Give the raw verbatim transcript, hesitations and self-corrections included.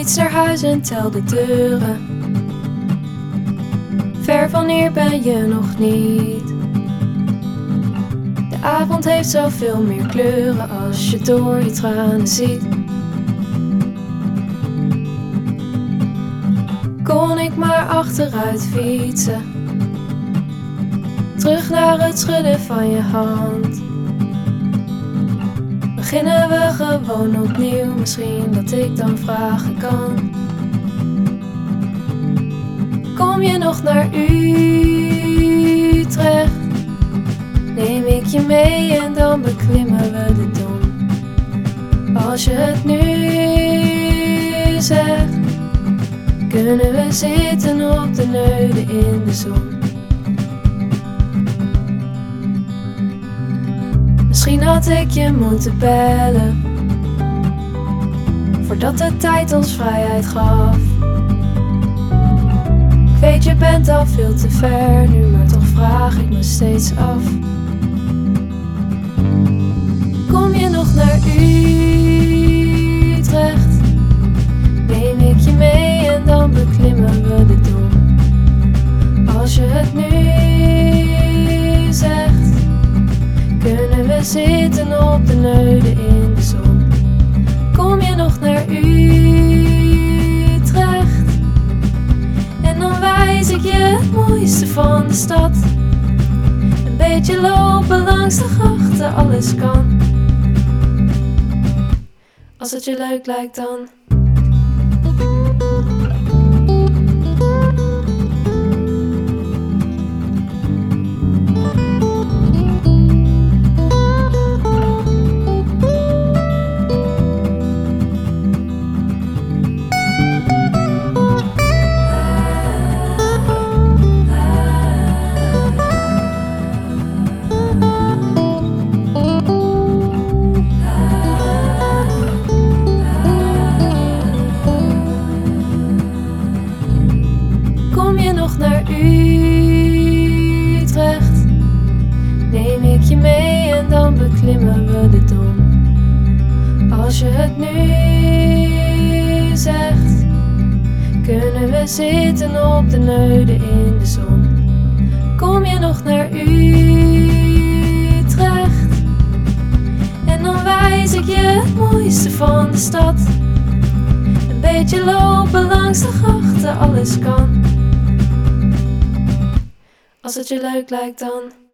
fiets naar huis en tel de deuren. Ver van hier ben je nog niet. De avond heeft zoveel meer kleuren als je door je tranen ziet. Kon ik maar achteruit fietsen, terug naar het schudden van je hand. Beginnen we gewoon opnieuw, misschien dat ik dan vragen kan. Kom je nog naar Utrecht? Neem ik je mee en dan beklimmen we de Dom. Als je het nu zegt, kunnen we zitten op de Neude in de zon. Misschien had ik je moeten bellen, voordat de tijd ons vrijheid gaf. Ik weet je bent al veel te ver nu, maar toch vraag ik me steeds af. Kom je nog naar Utrecht? Neem ik je mee en dan beklimmen we de Dom. Als je het nu zegt, kunnen we zitten op de Neude in de zon. Kom je nog naar Utrecht? En dan wijs ik je het mooiste van de stad. Een beetje lopen langs de grachten, alles kan. Als het je leuk lijkt dan. Kom je nog naar Utrecht? Neem ik je mee en dan beklimmen we de Dom. Als je het nu zegt, kunnen we zitten op de Neude in de zon. Kom je nog naar Utrecht? En dan wijs ik je het mooiste van de stad. Een beetje lopen langs de grachten, alles kan. Als het je leuk lijkt dan.